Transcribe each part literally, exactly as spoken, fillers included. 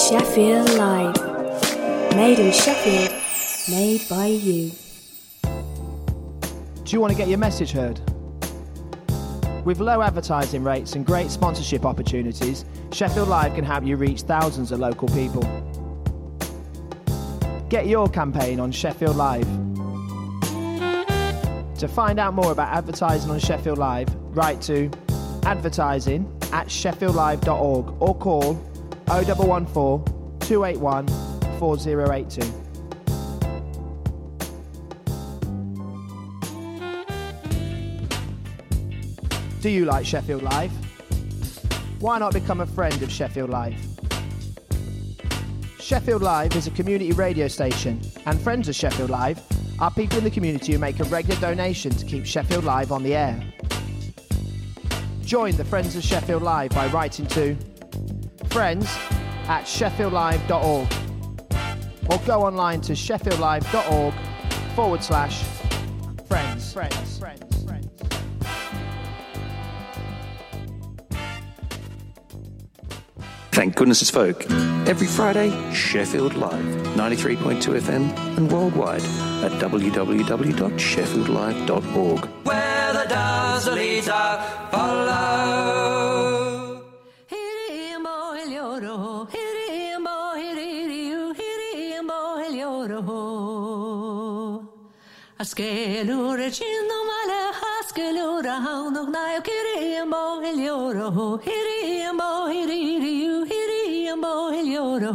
Sheffield Live. Made in Sheffield, made by you. Do you want to get your message heard? With low advertising rates and great sponsorship opportunities, Sheffield Live can help you reach thousands of local people. Get your campaign on Sheffield Live. To find out more about advertising on Sheffield Live, write to advertising at sheffield live dot org or call oh one one four, two eight one, four oh eight two. Do you like Sheffield Live? Why not become a friend of Sheffield Live? Sheffield Live is a community radio station, and friends of Sheffield Live are people in the community who make a regular donation to keep Sheffield Live on the air. Join the Friends of Sheffield Live by writing to friends at sheffield live dot org or go online to sheffield live dot org forward slash friends. Friends. Friends. Thank goodness it's folk. Every Friday, Sheffield Live, ninety-three point two F M and worldwide at w w w dot sheffield live dot org. Where the dazzles are follow. Hirimbo el lloro, hirimbo hiririu, hirimbo el lloro. Askelure chinno male, askelure haunog naio, hirimbo el lloro, hirimbo hiririu, hirimbo el lloro.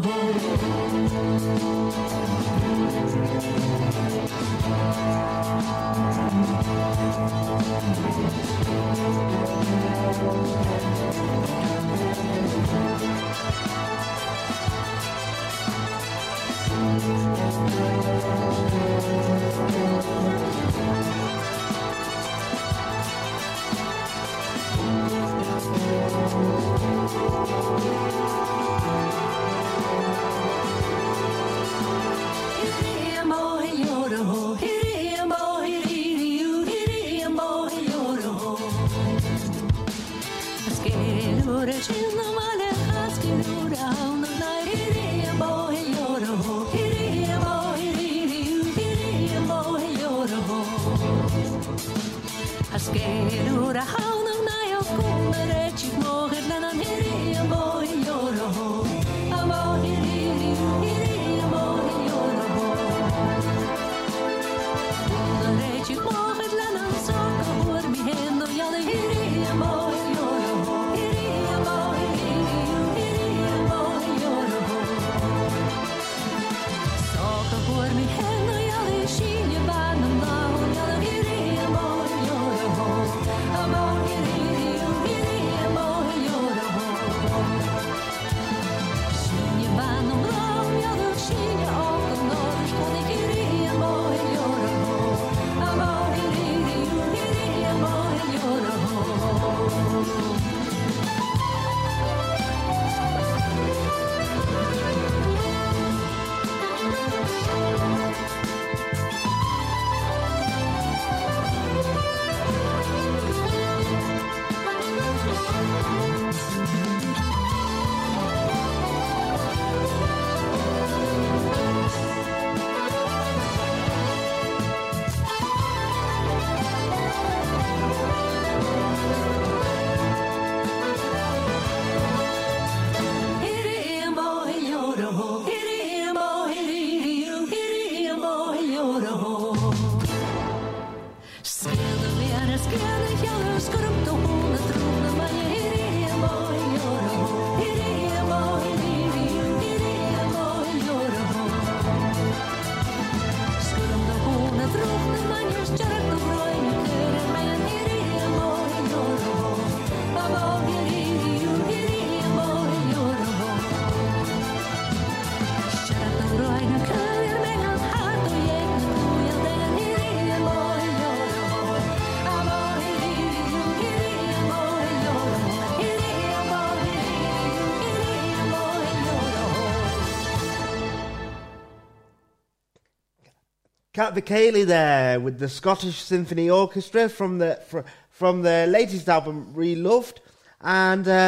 Cat Vicali there with the Scottish Symphony Orchestra from the fr- from their latest album Reloved, and uh,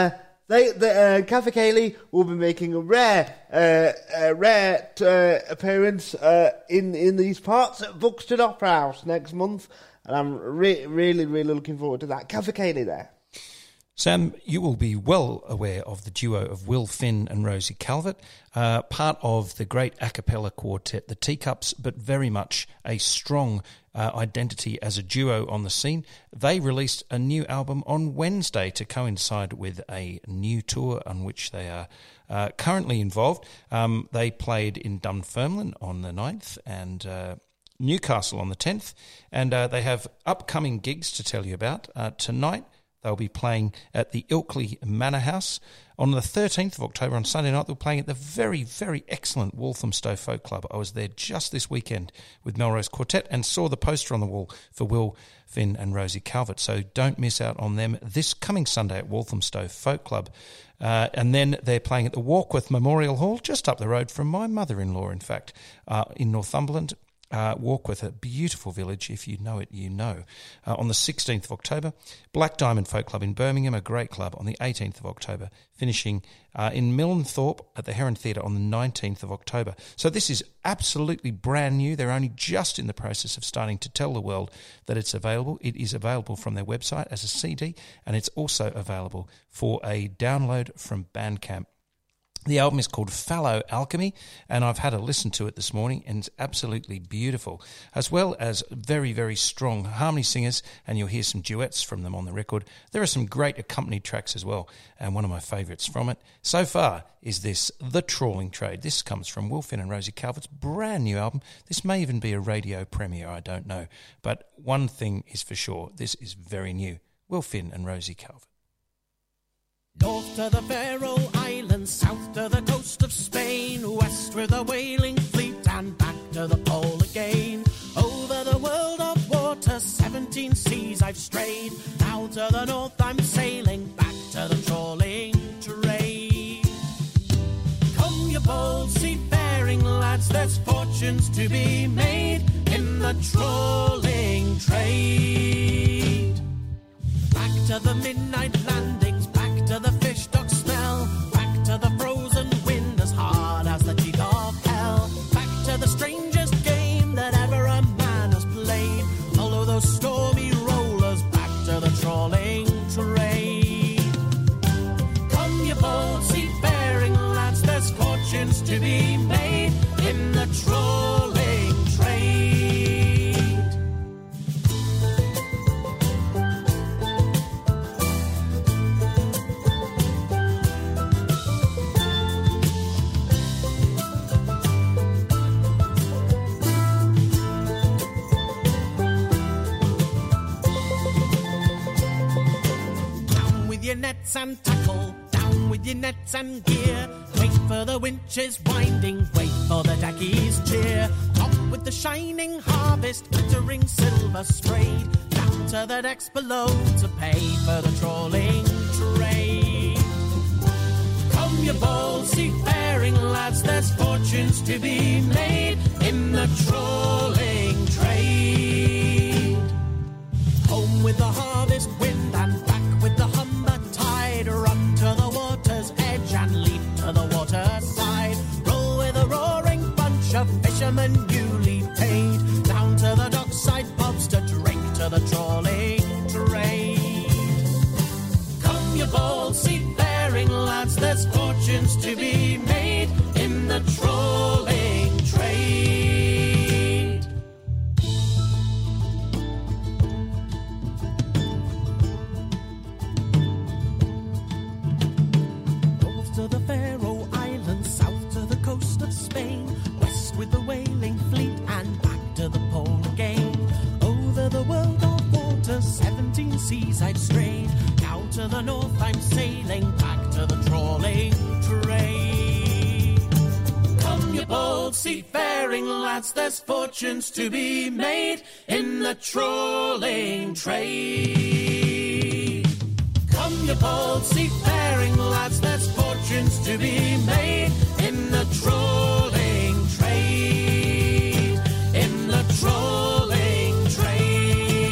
they, the uh, Cafe Cayley will be making a rare, uh, a rare uh, appearance uh, in in these parts at Buxton Opera House next month, and I'm re- really, really looking forward to that. Cafe Cayley there. Sam, you will be well aware of the duo of Will Finn and Rosie Calvert, uh, part of the great a cappella quartet, the Teacups, but very much a strong uh, identity as a duo on the scene. They released a new album on Wednesday to coincide with a new tour on which they are uh, currently involved. Um, they played in Dunfermline on the ninth and uh, Newcastle on the tenth, and uh, they have upcoming gigs to tell you about. Uh, tonight, they'll be playing at the Ilkley Manor House. On the thirteenth of October, on Sunday night, they're playing at the very, very excellent Walthamstow Folk Club. I was there just this weekend with Melrose Quartet and saw the poster on the wall for Will Finn and Rosie Calvert. So don't miss out on them this coming Sunday at Walthamstow Folk Club. Uh, and then they're playing at the Warkworth Memorial Hall, just up the road from my mother-in-law, in fact, uh, in Northumberland. Uh, Warkworth, a beautiful village. If you know it, you know. Uh, on the sixteenth of October, Black Diamond Folk Club in Birmingham, a great club, on the eighteenth of October, finishing uh, in Milnthorpe at the Heron Theatre on the nineteenth of October. So this is absolutely brand new. They're only just in the process of starting to tell the world that it's available. It is available from their website as a C D, and it's also available for a download from Bandcamp. The album is called Fallow Alchemy, and I've had a listen to it this morning, and it's absolutely beautiful, as well as very, very strong harmony singers, and you'll hear some duets from them on the record. There are some great accompanied tracks as well, and one of my favourites from it so far is this, The Trawling Trade. This comes from Will Finn and Rosie Calvert's brand new album. This may even be a radio premiere, I don't know, but one thing is for sure, this is very new. Will Finn and Rosie Calvert. North to the Faroe Islands, south to the coast of Spain, west with a whaling fleet and back to the pole again. Over the world of water, seventeen seas I've strayed. Now to the north I'm sailing, back to the trawling trade. Come you bold seafaring lads, there's fortunes to be made in the trawling trade. Back to the midnight landings, to the fish dock smell, back to the frozen wind as hard as the teeth of hell, back to the strangest game that ever a man has played. Follow those stormy rollers, back to the trawling trade. Come you bold seafaring lads, there's fortunes to be made in the trawling trade. Your nets and tackle, down with your nets and gear. Wait for the winches winding, wait for the dackies cheer. Up with the shining harvest, glittering silver sprayed. Down to the decks below to pay for the trawling trade. Come you bold seafaring lads, there's fortunes to be made in the trawling trade. Home with the harvest wind and back with the humber tide. Run to the water's edge and leap to the water side. Roll with a roaring bunch of fishermen newly paid. Down to the dockside pubs to drink to the trawling trade. Come you bold seafaring lads, there's fortunes to be made in the trawling trade. To the Faroe Islands, south to the coast of Spain, west with the whaling fleet and back to the pole again. Over the world of water, seventeen seas I've strayed. Now to the north I'm sailing, back to the trawling trade. Come you bold seafaring lads, there's fortunes to be made in the trawling trade. Come you bold seafaring lads, there's fortunes to be made in the trawling trade, in the trawling trade.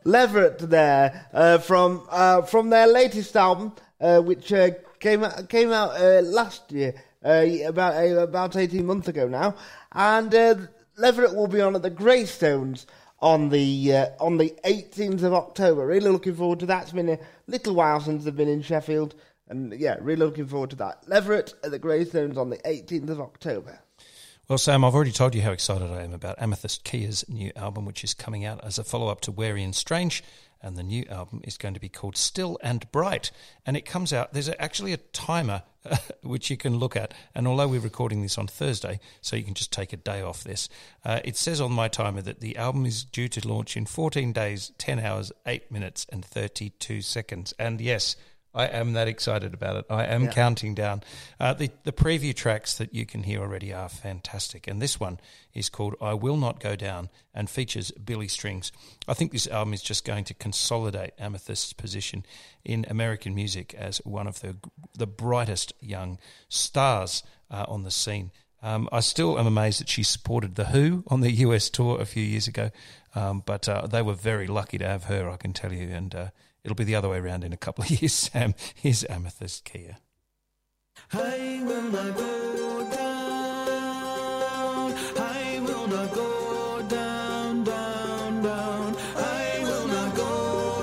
Leverett there uh, from uh, from their latest album, uh, which uh, came out, came out uh, last year, uh, about uh, about eighteen months ago now, and uh, Leverett will be on at the Greystones on the uh, on the eighteenth of October. Really looking forward to that. It's been a little while since they've been in Sheffield, and yeah, really looking forward to that. Leverett at the Greystones on the eighteenth of October. Well, Sam, I've already told you how excited I am about Amethyst Kia's new album, which is coming out as a follow-up to Wary and Strange, and the new album is going to be called Still and Bright, and it comes out, there's actually a timer uh, which you can look at, and although we're recording this on Thursday, so you can just take a day off this, uh, it says on my timer that the album is due to launch in fourteen days, ten hours, eight minutes and thirty-two seconds, and yes, I am that excited about it. I am yeah. counting down. Uh, the, the preview tracks that you can hear already are fantastic. And this one is called I Will Not Go Down and features Billy Strings. I think this album is just going to consolidate Amethyst's position in American music as one of the the brightest young stars uh, on the scene. Um, I still am amazed that she supported The Who on their U S tour a few years ago. Um, but uh, they were very lucky to have her, I can tell you. And uh, it'll be the other way around in a couple of years, Sam. Here's Amethyst Kia. I will not go down. I will not go down, down, down. I will not go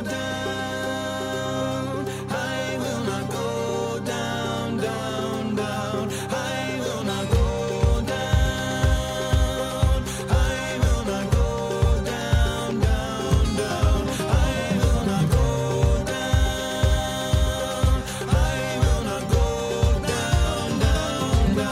down. I will not go down, down, down. I will not go down. I will not go down, down, down. I will not go down. I will not go down, down, down.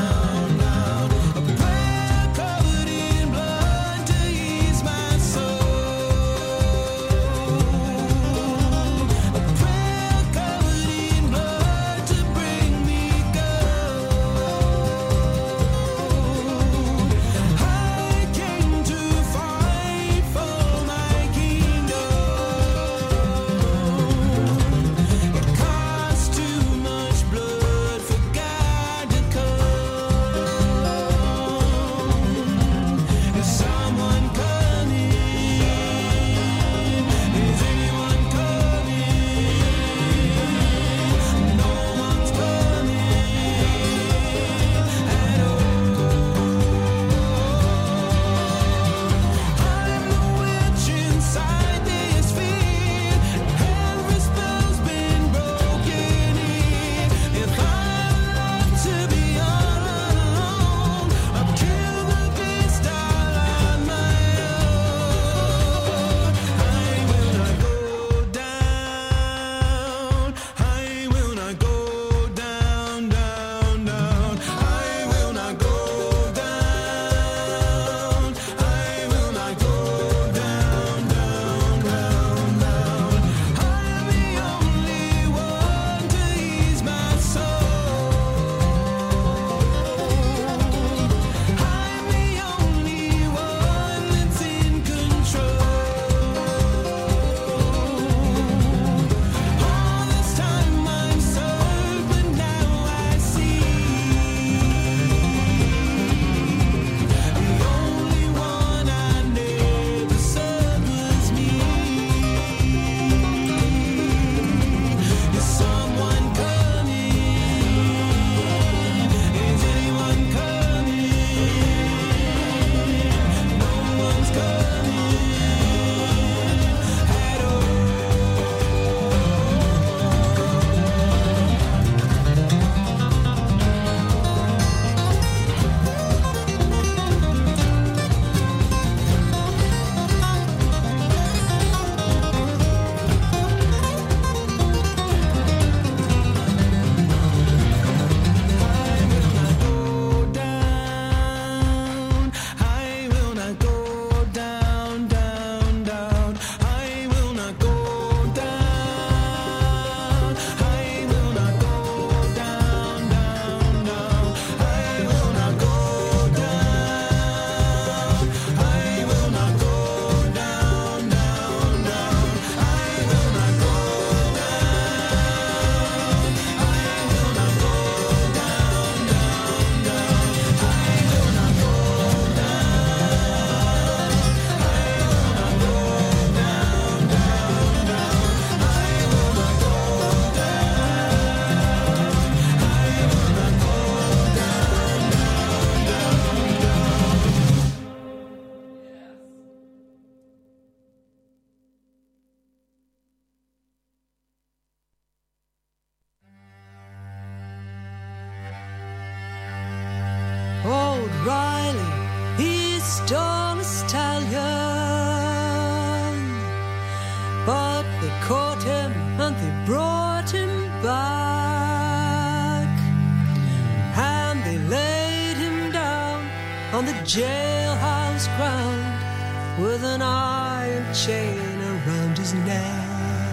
jailhouse crowned with an iron chain around his neck.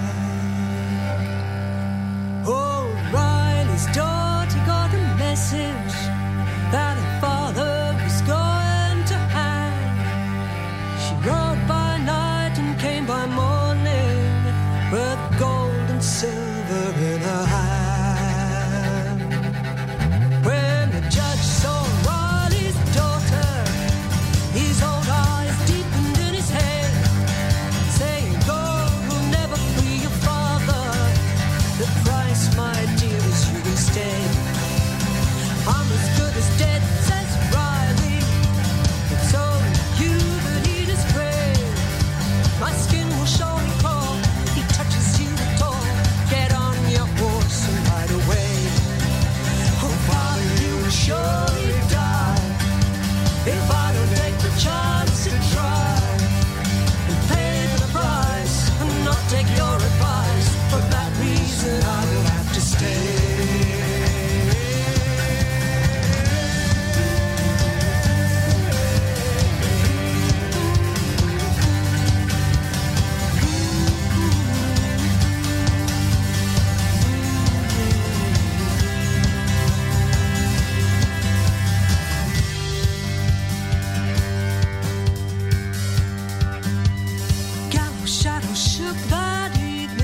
O'Reilly's daughter got a message that her father was going to hang. She rode by night and came by morning with gold and silver in her hand. When the judge saw Riley's daughter, his old eyes deepened in his head, saying, gold will never free your father. The price, my dear, is you instead. I'm as good as dead, says Riley. It's only you that he disgrace. My skin will surely crawl if he touches you at all. Get on your horse and ride away. Oh, father, you will surely die if I don't take the chance to try and pay for the price and not take your advice. For that reason, I will have to stay. Gallows shadow shook that evening.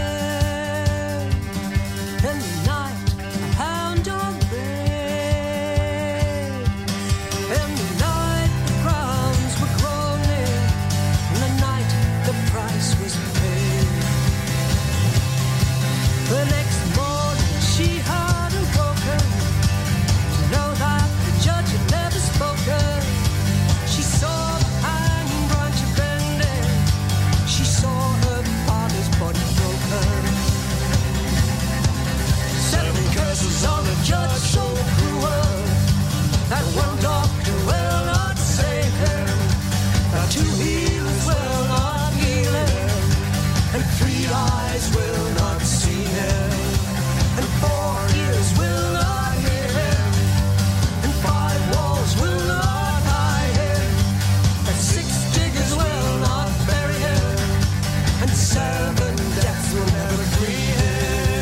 In the night, a hound dog bayed. In the night, the grounds were groaning. In the night, the price was paid. The next morning, she heard and broken to know that the judge had never spoken. She saw the hanging branch of bending. She saw her father's body broken. Seven curses on a judge so cruel that one doctor will not save him, that two healers will not heal him, and three eyes will not see him, and four ears will not hear him, and five walls will not hide him, and six diggers will not bury him, and seven deaths will never free him.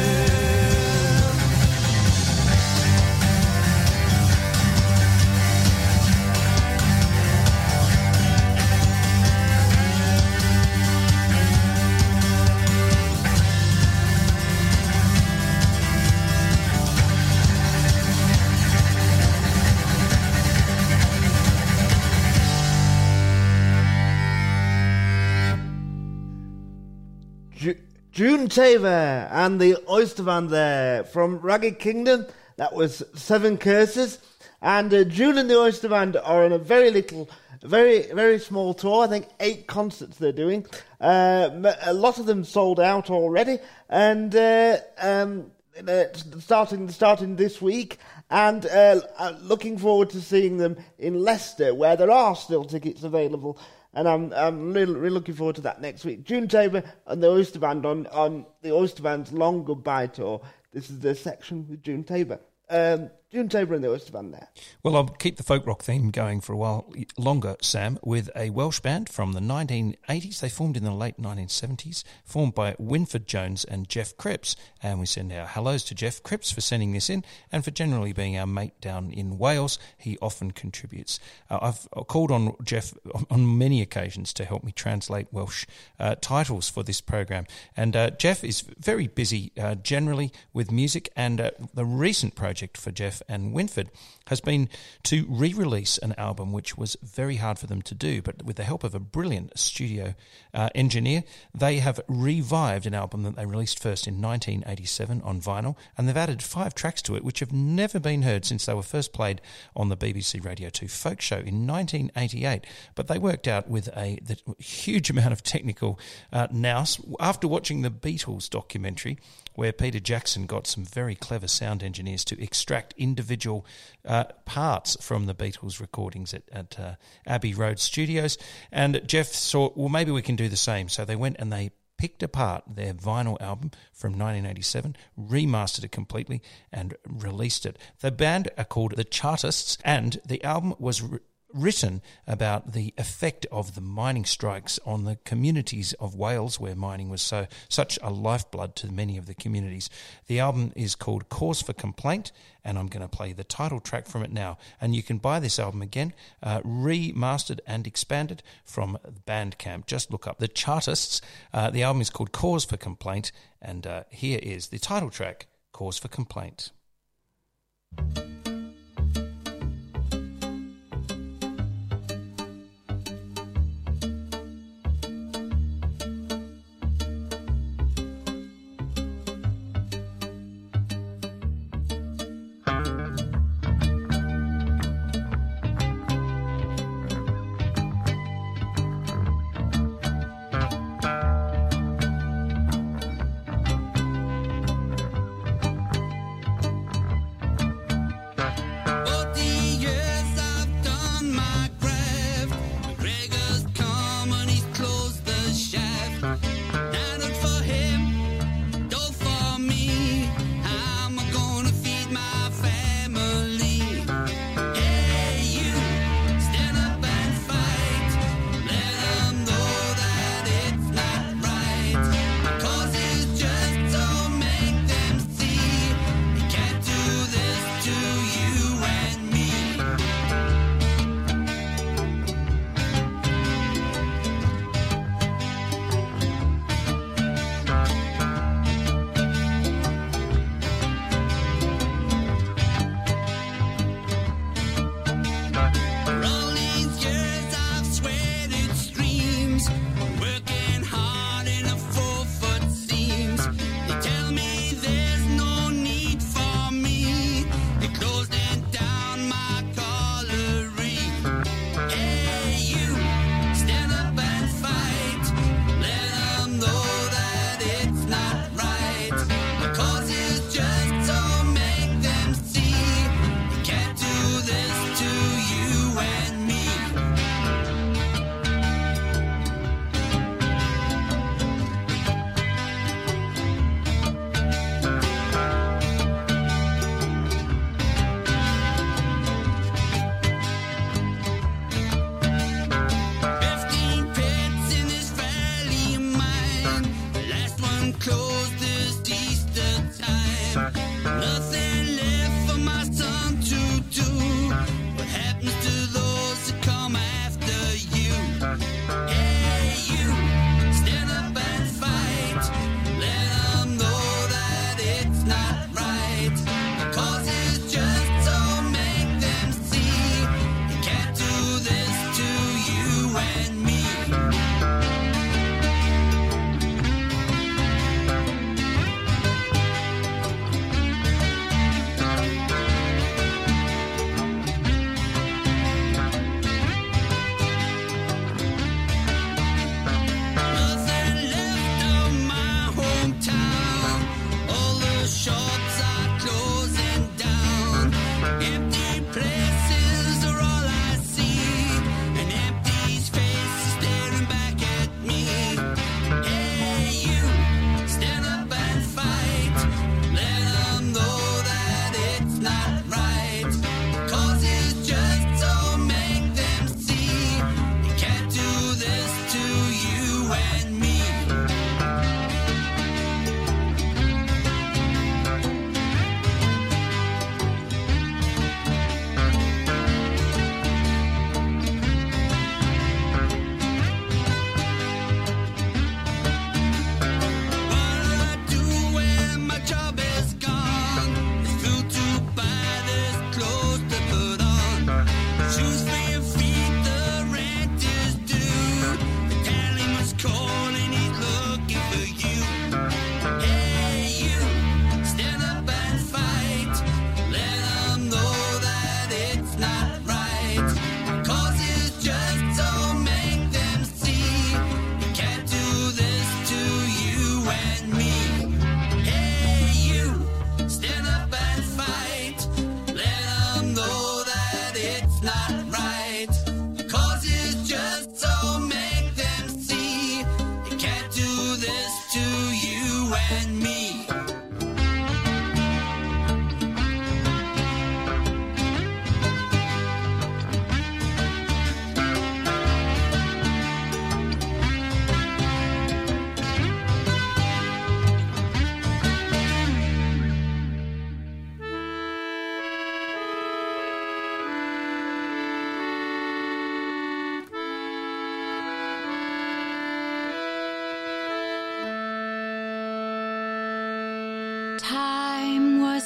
Ju- June Tabor and the Oyster Band there from Ragged Kingdom. That was Seven Curses. And uh, June and the Oyster Band are on a very little, very, very small tour. I think eight concerts they're doing. Uh, m- a lot of them sold out already. And uh, um, uh, starting starting this week. And uh, uh, looking forward to seeing them in Leicester, where there are still tickets available. And I'm I'm really, really looking forward to that next week. June Tabor and the Oyster Band on, on the Oyster Band's Long Goodbye Tour. This is the section with June Tabor. Um, June Tabor and the Oyster Band there. Well, I'll keep the folk rock theme going for a while longer, Sam, with a Welsh band from the nineteen eighties. They formed in the late nineteen seventies, formed by Winford Jones and Jeff Cripps. And we send our hellos to Jeff Cripps for sending this in and for generally being our mate down in Wales. He often contributes. Uh, I've called on Jeff on many occasions to help me translate Welsh uh, titles for this program. And uh, Jeff is very busy uh, generally with music, and uh, the recent project for Jeff and Winford has been to re-release an album which was very hard for them to do, but with the help of a brilliant studio uh, engineer, they have revived an album that they released first in nineteen eighty-seven on vinyl, and they've added five tracks to it which have never been heard since they were first played on the B B C Radio two folk show in nineteen eighty-eight. But they worked out with a the huge amount of technical uh, nous after watching the Beatles documentary, where Peter Jackson got some very clever sound engineers to extract individual uh, parts from the Beatles recordings at, at uh, Abbey Road Studios. And Jeff thought, well, maybe we can do the same. So they went and they picked apart their vinyl album from nineteen eighty-seven, remastered it completely, and released it. The band are called The Chartists, and the album was re- written about the effect of the mining strikes on the communities of Wales, where mining was so such a lifeblood to many of the communities. The album is called Cause for Complaint, and I'm going to play the title track from it now. And you can buy this album again, uh, remastered and expanded from Bandcamp. Just look up the Chartists. Uh, the album is called Cause for Complaint, and uh, here is the title track, Cause for Complaint.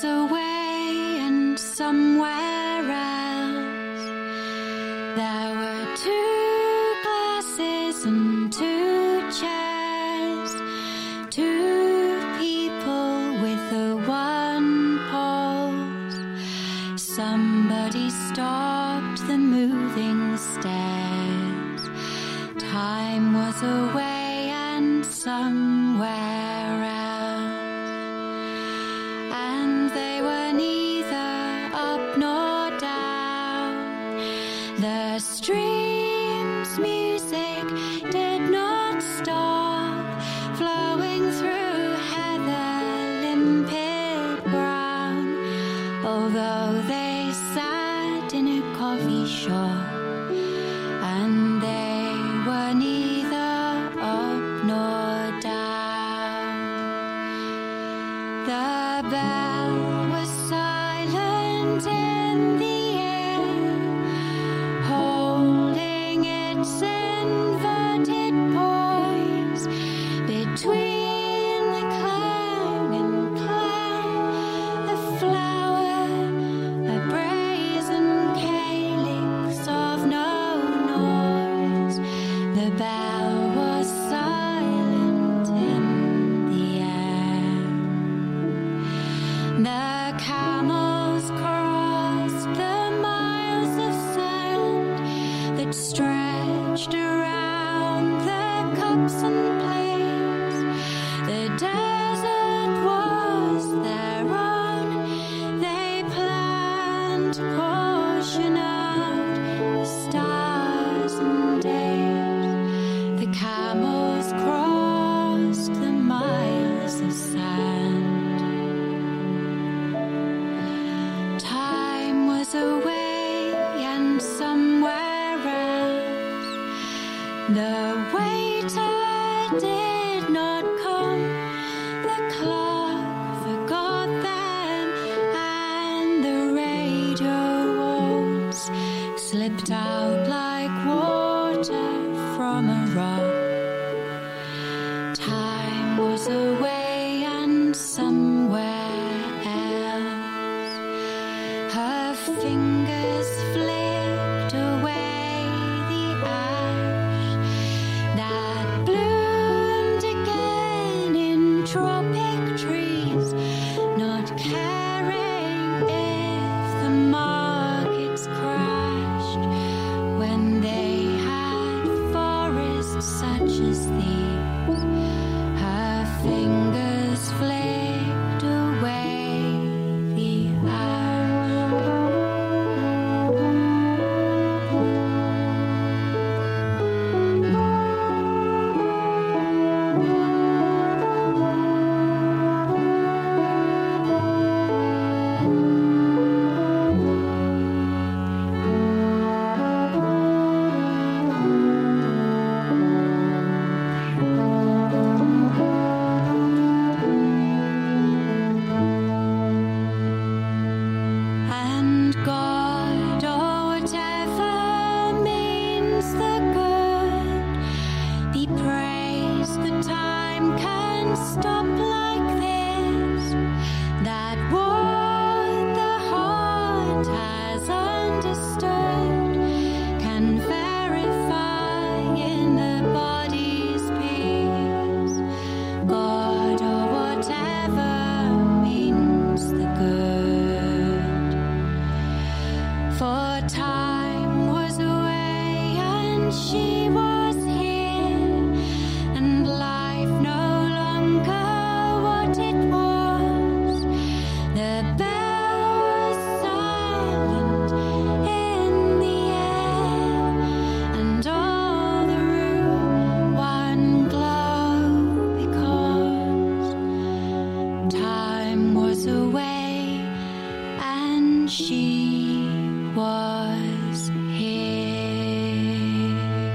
was away and somewhere else there were two glasses and two chairs, two people with a one pulse. Somebody stopped the moving stairs. Time was away and somewhere else, and they were neither up nor down. The stream's music did not stop flowing through heather limpid brown, although they sat in a coffee shop, and they were neither up nor down. The bell was silent in the air, holding its inverted poise between the clang and clang, the flower, a brazen calyx of no noise. The bell was silent in the air. The camels crossed the miles of sand that stretched around the cups and plates. The desert was their own. They planned to portion out the stars and days. The camels crossed the miles of sand. Time was away and somewhere else. The waiter did not come. The clock forgot them, and the radio walls slipped out like water from a rock. Time was away and somewhere else. Her fingers flicked away the ash that bloomed again in tropic trees, not caring if the markets crashed when they had forests such as these. Her fingers flicked away the and God, or whatever means the good, be praised that time can stop like this, that what the heart has understood can verify in the body's peace. God, or whatever means the good. For time was away and she was here, and life no longer what it was. The bell was silent in the air, and all the room one glow, because time was away and she was here.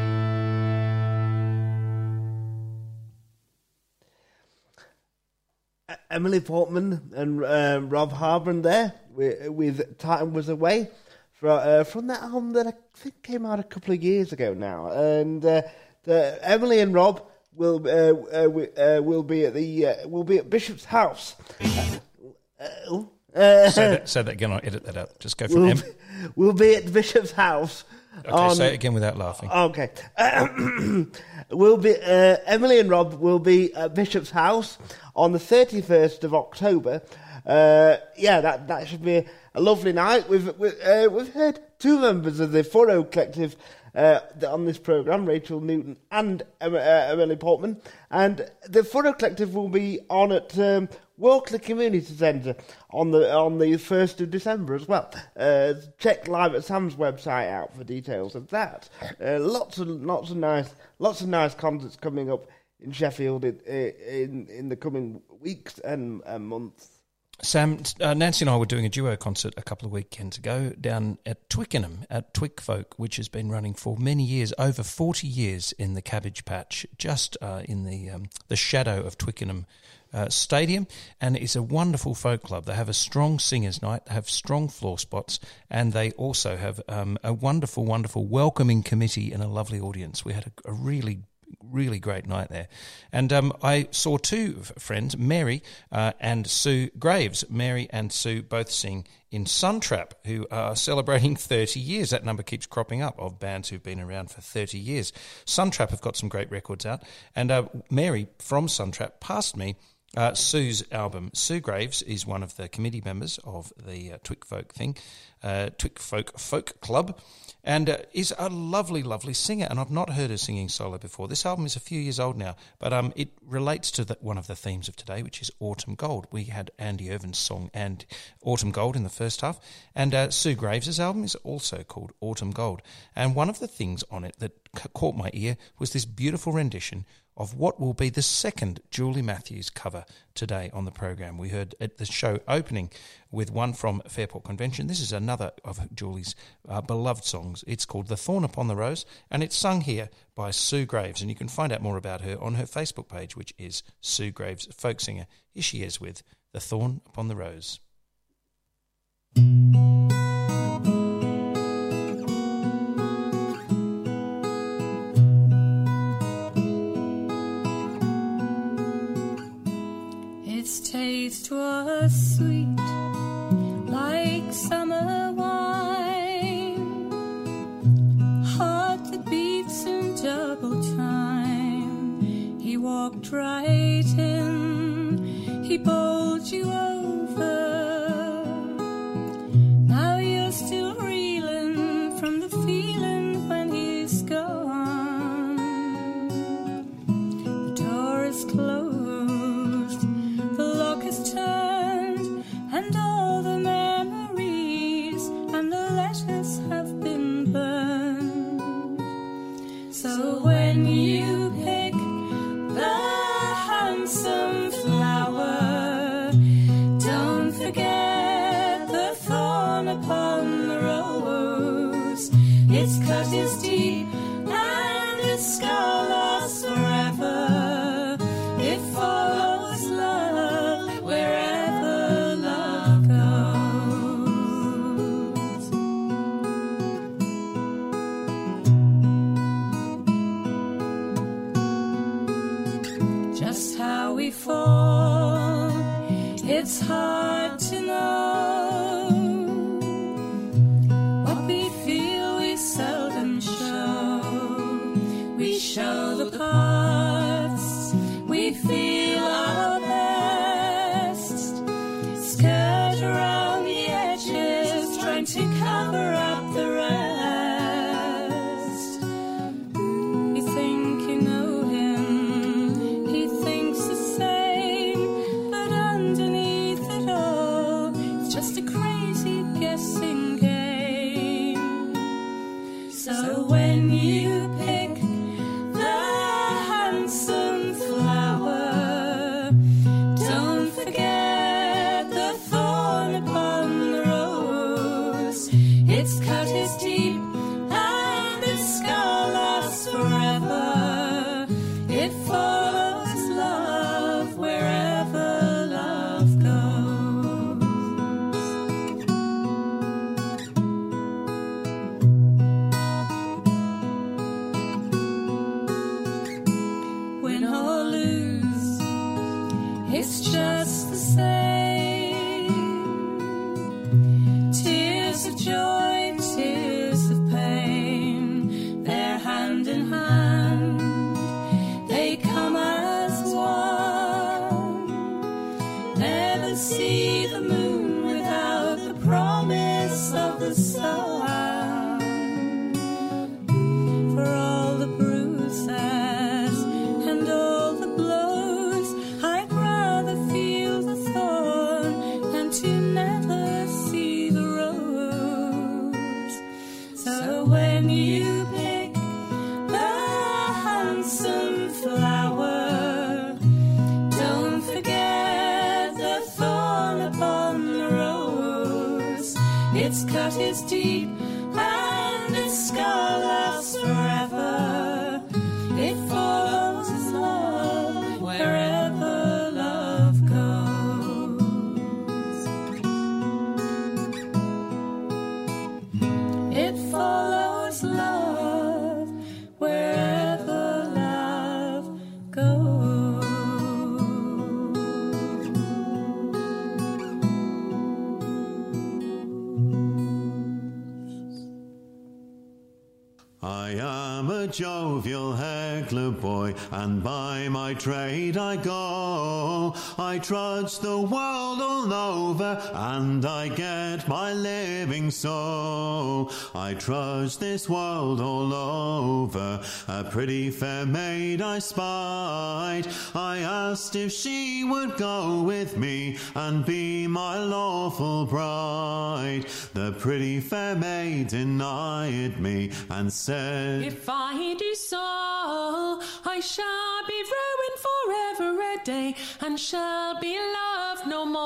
Emily Portman and uh, Rob Harburn there with, with Time Was Away from, uh, from that album that I think came out a couple of years ago now. And uh, the, Emily and Rob will uh, uh, uh, will be at the uh, will be at Bishop's House. Uh, uh, Uh, say, that, say that again. I'll edit that out. Just go from we'll, M. be, we'll be at the Bishop's house. Okay, on, say it again without laughing. Okay. we'll be uh, Emily and Rob will be at Bishop's house on the thirty-first of October. Uh, yeah, that that should be a lovely night. We've we've, uh, we've heard two members of the Furrow Collective uh, on this programme, Rachel Newton and uh, Emily Portman, and the Furrow Collective will be on at um, Walkley Community Centre on the on the first of December as well. Uh, check Live at Sam's website out for details of that. Uh, lots of lots of nice lots of nice concerts coming up in Sheffield in in, in the coming weeks and, and months. Sam, uh, Nancy and I were doing a duo concert a couple of weekends ago down at Twickenham, at Twickfolk, which has been running for many years, over forty years in the Cabbage Patch, just uh, in the um, the shadow of Twickenham uh, Stadium. And it's a wonderful folk club. They have a strong singers' night, they have strong floor spots, and they also have um, a wonderful, wonderful welcoming committee and a lovely audience. We had a, a really really great night there. And um, I saw two f- friends, Mary uh, and Sue Graves. Mary and Sue both sing in Suntrap, who are celebrating thirty years. That number keeps cropping up of bands who've been around for thirty years. Suntrap have got some great records out. And uh, Mary from Suntrap passed me uh, Sue's album. Sue Graves is one of the committee members of the uh, Twickfolk thing, uh, Twickfolk Folk Club, and uh, is a lovely, lovely singer, and I've not heard her singing solo before. This album is a few years old now, but um, it relates to the, one of the themes of today, which is Autumn Gold. We had Andy Irvin's song and Autumn Gold in the first half, and uh, Sue Graves' album is also called Autumn Gold. And one of the things on it that c- caught my ear was this beautiful rendition of what will be the second Julie Matthews cover today on the program. We heard at the show opening with one from Fairport Convention. This is another of Julie's uh, beloved songs. It's called The Thorn Upon the Rose, and it's sung here by Sue Graves. And you can find out more about her on her Facebook page, which is Sue Graves, folk singer. Here she is with The Thorn Upon the Rose. Its taste was sweet, like summer wine, heart that beats in double time. He walked right in, he bowled you over. Now you're still reeling from the feeling when he's gone. The door is closed, turned, and all the memories and the letters have been burned. So when you pick the handsome flower, don't forget the thorn upon the rose. Its cut is deep and its scar lasts forever. It follows love wherever love goes. Just how we fall, it's hard to know. What we feel we seldom show. We show the parts we feel our best, skirt around the edges, trying to cover up the rest. You think you know him, he thinks the same, but underneath it all, it's just a crazy guessing game. So when you pick the is deep, and its scar lasts forever. It follows its love wherever love goes. It follows love wherever love goes. I am a jovial heckler boy, and by my trade I go. I trudge the world all over, and I get my living so. I trudge this world all over, a pretty fair maid I spied. I asked if she would go with me, and be my lawful bride. The pretty fair maid denied me, and said, If I do so, I shall be ruined forever a day, and shall be loved no more.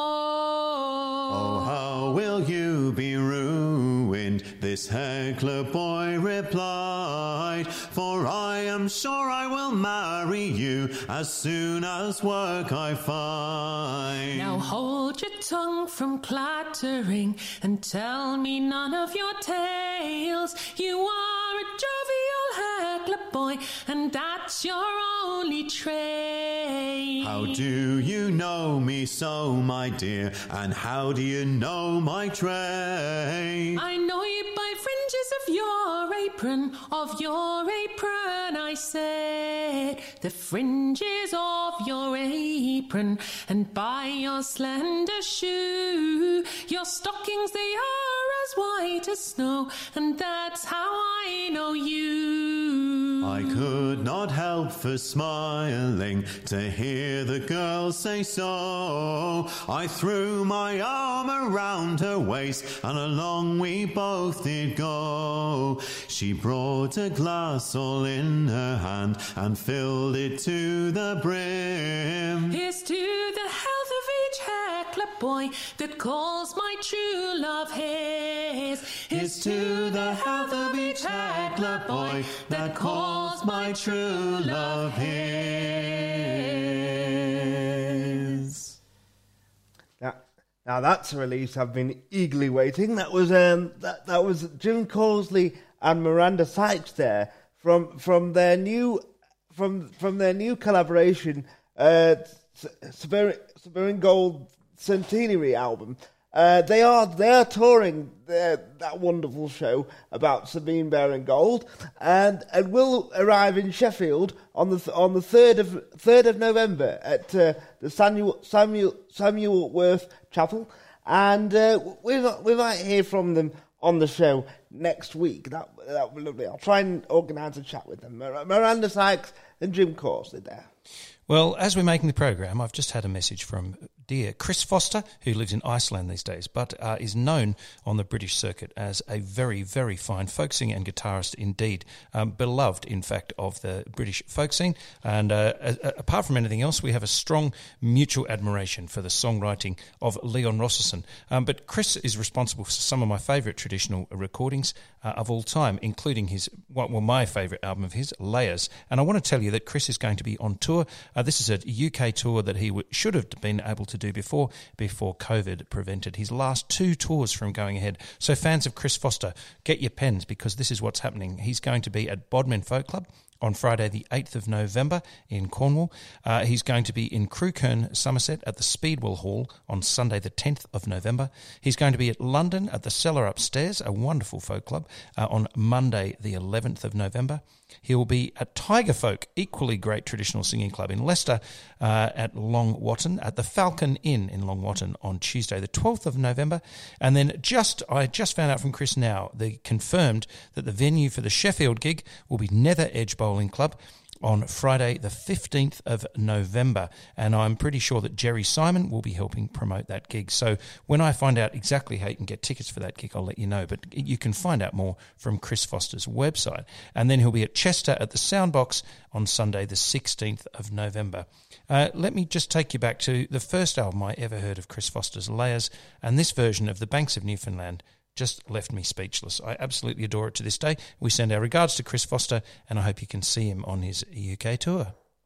Oh, how will you be ruined? This heckler boy replied, for I am sure I will marry you as soon as work I find. Now hold your tongue from clattering, and tell me none of your tales. You are a jovial heckler boy, and that's your only trade. How do you know me so, my dear, and how do you know my trade? I know you by fringes of your apron, of your apron, I said, the fringes of your apron, and by your slender shoe. Your stockings, they are as white as snow, and that's how I know you. I could not help for smiling to hear the girl say so. I threw my arm around her waist, and along we both did go. She brought a glass all in her hand, and filled it to the brim. Here's to the health of each heckler boy that calls my true love his. Here's to the health of each heckler boy that calls my true love his. Now, now that's a release I've been eagerly waiting. That was um, that that was Jim Causley and Miranda Sykes there from from their new from from their new collaboration, uh, Siberian Gold Centenary album. Uh, they are they are touring their, that wonderful show about Sabine Baring Gold, and and will arrive in Sheffield on the on the third of third of November at uh, the Samuel Samuel Samuel Worth Chapel, and uh, we we might hear from them on the show next week. That that would be lovely. I'll try and organise a chat with them. Miranda Sykes and Jim Causley there. Well, as we're making the program, I've just had a message from dear Chris Foster, who lives in Iceland these days, but uh, is known on the British circuit as a very, very fine folk singer and guitarist indeed. Um, beloved, in fact, of the British folk scene. And uh, a- apart from anything else, we have a strong mutual admiration for the songwriting of Leon Rosserson. Um, but Chris is responsible for some of my favourite traditional recordings uh, of all time, including his, well, my favourite album of his, Layers. And I want to tell you that Chris is going to be on tour. Uh, this is a U K tour that he w- should have been able to do before before COVID prevented his last two tours from going ahead. So fans of Chris Foster, get your pens, because this is what's happening. He's going to be at Bodmin Folk Club on Friday the eighth of November in Cornwall. Uh, he's going to be in Crewkerne, Somerset at the Speedwell Hall on Sunday the tenth of November. He's going to be at London at the Cellar Upstairs, a wonderful folk club, uh, on Monday the eleventh of November. He will be at Tiger Folk, equally great traditional singing club in Leicester, uh, at Long Watton, at the Falcon Inn in Long Watton on Tuesday the twelfth of November. And then just I just found out from Chris now, they confirmed that the venue for the Sheffield gig will be Nether Edge Bowling Club on Friday the fifteenth of November, and I'm pretty sure that Jerry Simon will be helping promote that gig. So when I find out exactly how you can get tickets for that gig, I'll let you know, but you can find out more from Chris Foster's website. And then he'll be at Chester at the Soundbox on Sunday the sixteenth of November. Uh, let me just take you back to the first album I ever heard of Chris Foster's, Layers, and this version of The Banks of Newfoundland just left me speechless. I absolutely adore it to this day. We send our regards to Chris Foster, and I hope you can see him on his U K tour.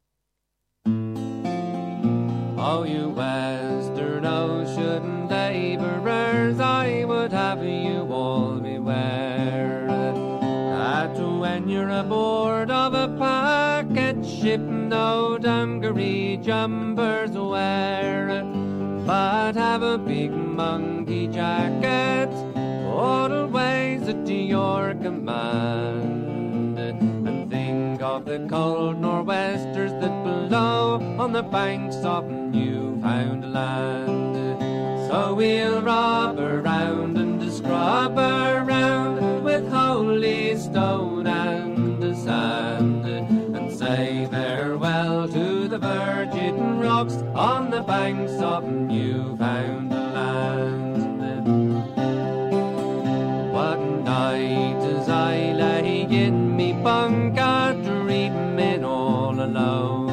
Oh, you Western Ocean labourers, I would have you all beware that when you're aboard of a packet ship, no dungaree jumpers wear, but have a big monkey jacket always at your command, and think of the cold nor'westers that blow on the banks of Newfoundland. So we'll rob around and scrub around with holy stone and sand, and say farewell to the virgin rocks on the banks of Newfoundland. One night as I lay in me bunk a dreaming all alone,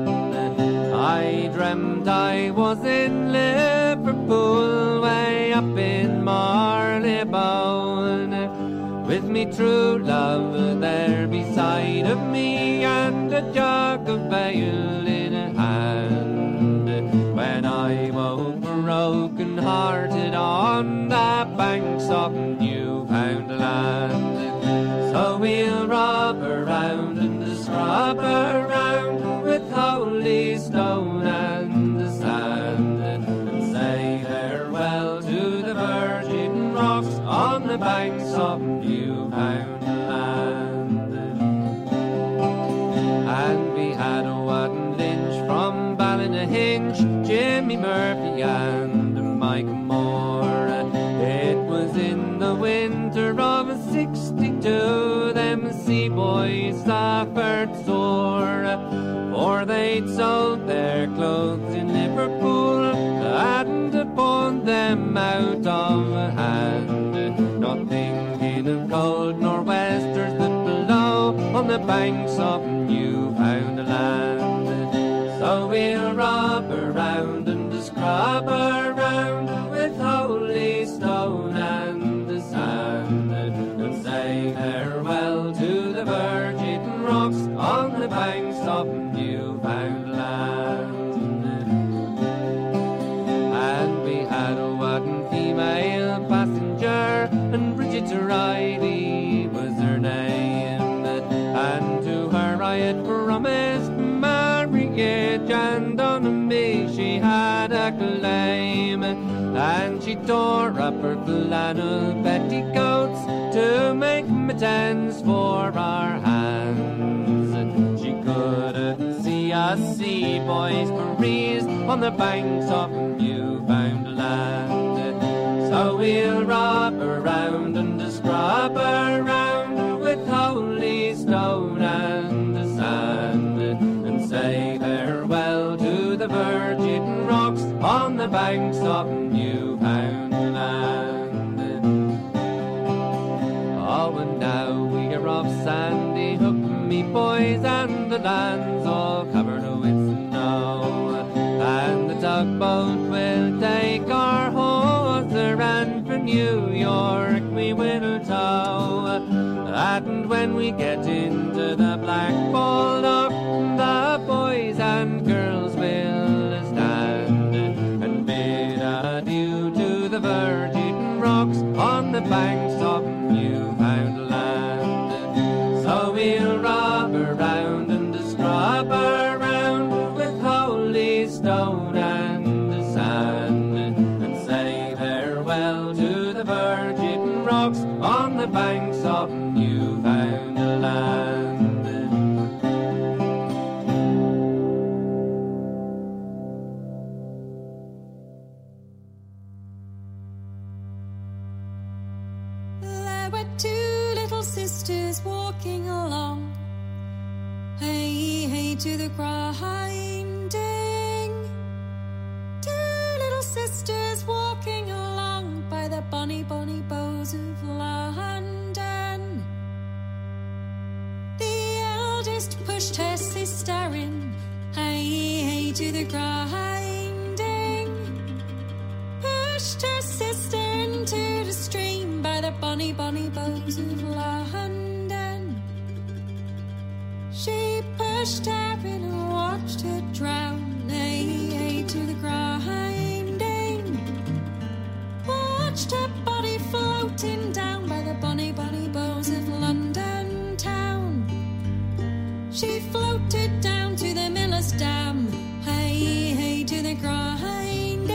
I dreamt I was in Liverpool, way up in Marylebone, with me true love there beside of me, and a jug of ale in a hand, when I woke broken hearted on the banks of Newfoundland. So we'll rob around and scrub around with holy stone and sand, and say farewell to the virgin rocks on the banks of Newfoundland. And we had a Wadden Lynch from Ballynahinch, Jimmy Murphy and Mike Moore. It was in the winter of sixty-two, them sea boys suffered sore, for they'd sold their clothes in Liverpool and upon them out of hand, not thinking of cold nor'westers that blow on the banks of Newfoundland. So we'll rob around and scrub around with holy stone and sand, and say farewell to the virgin rocks on the banks of Newfoundland. And we had a Wadden female passenger, and Bridget Riley was her name, and to her I had promised marriage, and on me she had a claim, and she tore up her flannel petticoats to make mittens for our hands. She couldn't see us sea boys breeze on the banks of Newfoundland. So we'll rob around and scrub around with holy stone and sand, and say farewell to the virgin rocks on the banks of Newfoundland. Oh, and now we are off Sandy Hook, me boys, and the land's all covered with snow, and the tugboat will take our hawser, and for New York we will tow. And when we get into the Black Baldock, the boys and girls will stand and bid adieu to the virgin rocks on the banks of Newfoundland. So we'll rob around and scrub around with holy stone and sand, and say farewell to the virgin rocks on the banks of Newfoundland. There were two little sisters walking along, hey, hey, to the grinding. Two little sisters walking along by the bonny, bonny bows of London. The eldest pushed her sister in, hey, hey, to the grinding. Pushed her sister into the stream by bonny, bonny bows of London. She pushed her in and watched her drown, hey, hey, to the grinding. Watched her body floating down by the bonny, bonny bows of London town. She floated down to the Miller's Dam, hey, hey, to the grinding.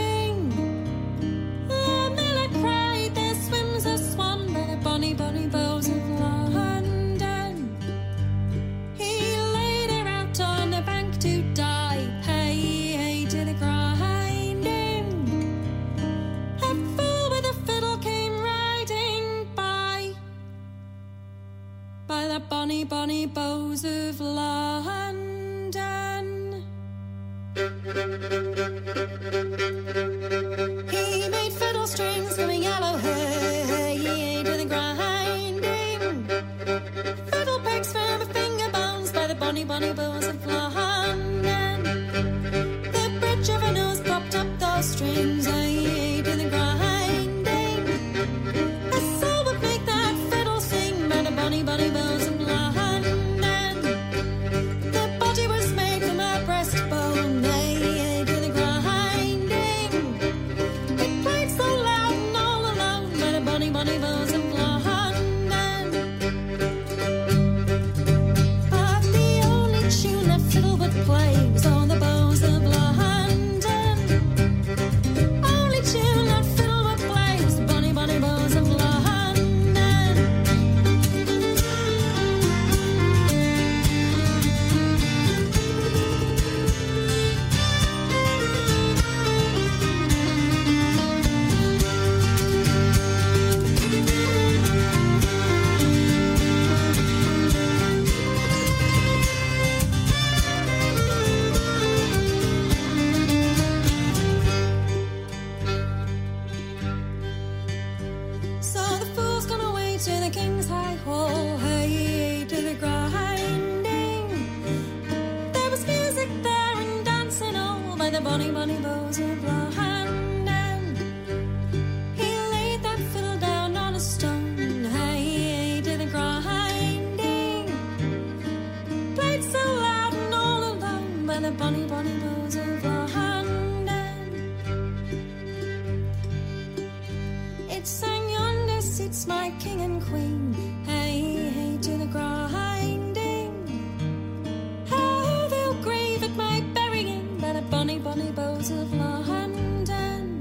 The miller cried, there swims a swan by the bonny, bonny bows of London. He laid her out on the bank to die, hey, hey, to the grinding. A fool with a fiddle came riding by, by the bonny, bonny bows of London. He made fiddle strings from a yellow hay, hey, to the grinding. Fiddle picks from a finger bones by the bonny, bonny bows of London. The bridge of her nose popped up those strings, hey, to the grinding. A soul would make that fiddle sing by the bonny, bonny bows of London. The body was made from a breastbone, hey, to the grinding. It played so loud and all alone by the bonny, bonny bows of London. But the only tune that fiddle would play was on the bows of London. Only tune that fiddle would play was the bonny, bonny bows of London. So the fool's gone away to the King's High Hall, hey, to the grinding. There was music there and dancing all by the bonny, bonny bows of London. He laid that fiddle down on a stone, hey, to the grinding. Played so loud and all alone by the bonny, bonny bows of London. It sang yonder sits my king and queen, hey, hey, to the grinding. How they'll grieve at my burying by the bonny, bonny bows of London.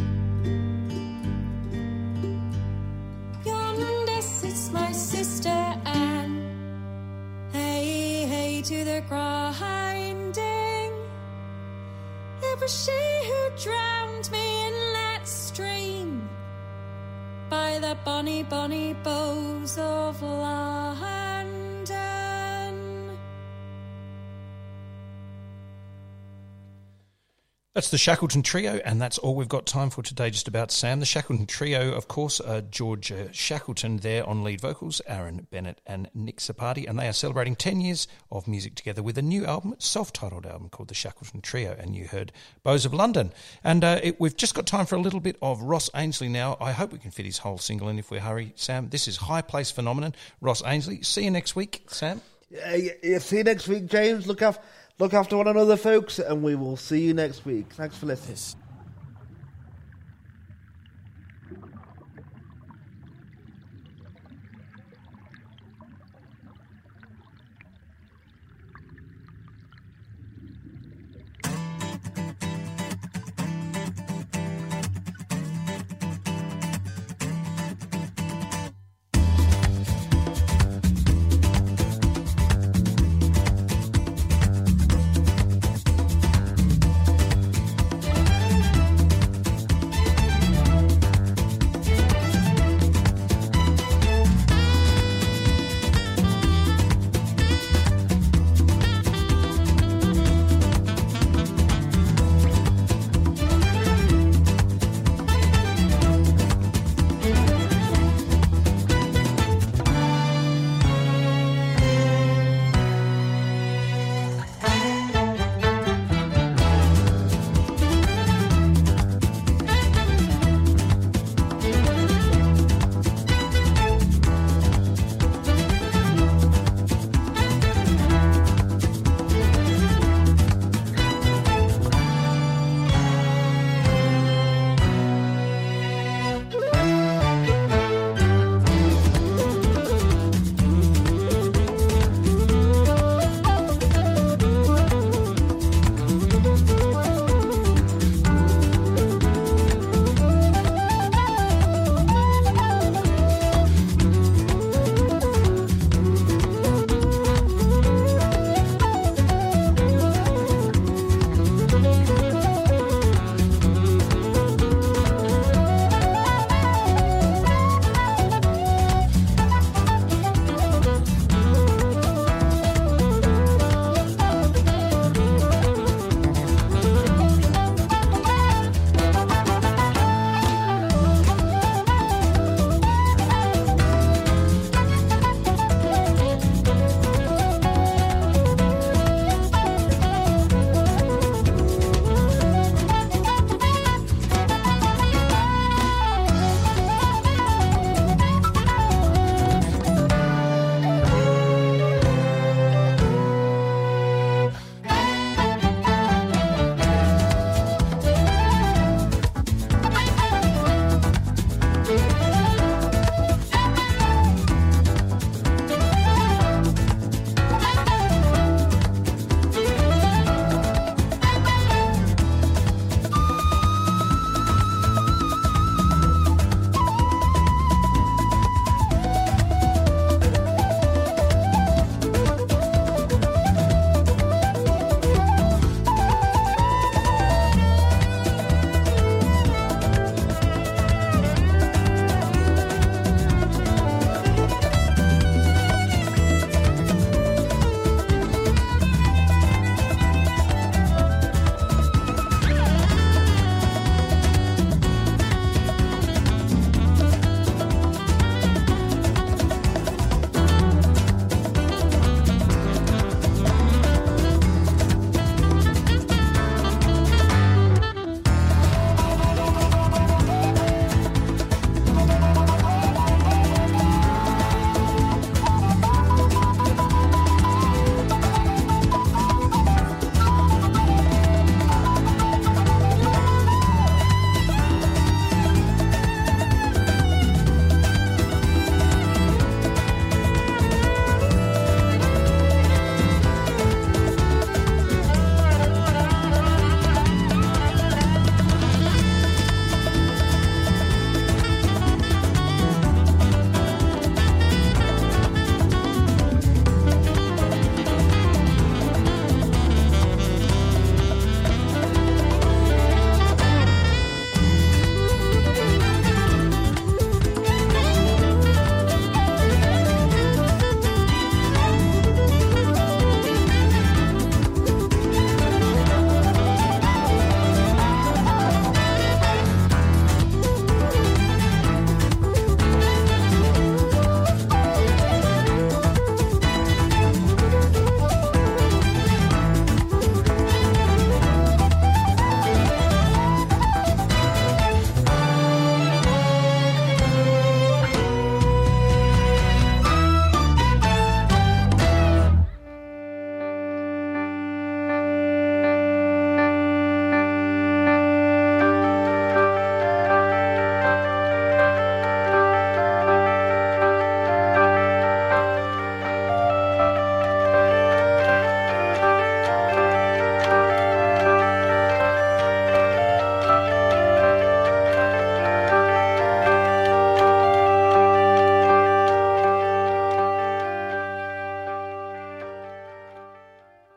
Yonder sits my sister Anne, hey, hey, to the grinding. It was she who drowned me in that stream by the bonny, bonny bows of London. That's the Shackleton Trio, and that's all we've got time for today, just about, Sam. The Shackleton Trio, of course, are George uh, Shackleton there on lead vocals, Aaron Bennett and Nick Sapardi, and they are celebrating ten years of music together with a new album, a self-titled album called The Shackleton Trio, and you heard Bows of London. And uh, it, we've just got time for a little bit of Ross Ainsley now. I hope we can fit his whole single in if we hurry, Sam. This is High Place Phenomenon, Ross Ainsley. See you next week, Sam. Uh, yeah, see you next week, James. Look after, look after one another, folks, and we will see you next week. Thanks for listening.